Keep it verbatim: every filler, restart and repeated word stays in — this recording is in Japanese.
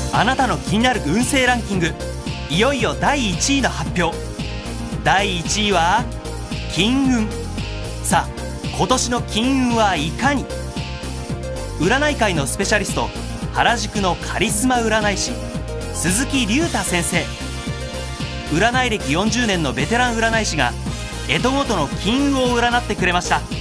あなたの気になる運勢ランキング、いよいよだいいちいの発表。だいいちいは金運。さあ今年の金運はいかに。占い界のスペシャリスト、原宿のカリスマ占い師鈴木隆太先生、占い歴よんじゅうねんのベテラン占い師が干支ごとの金運を占ってくれました。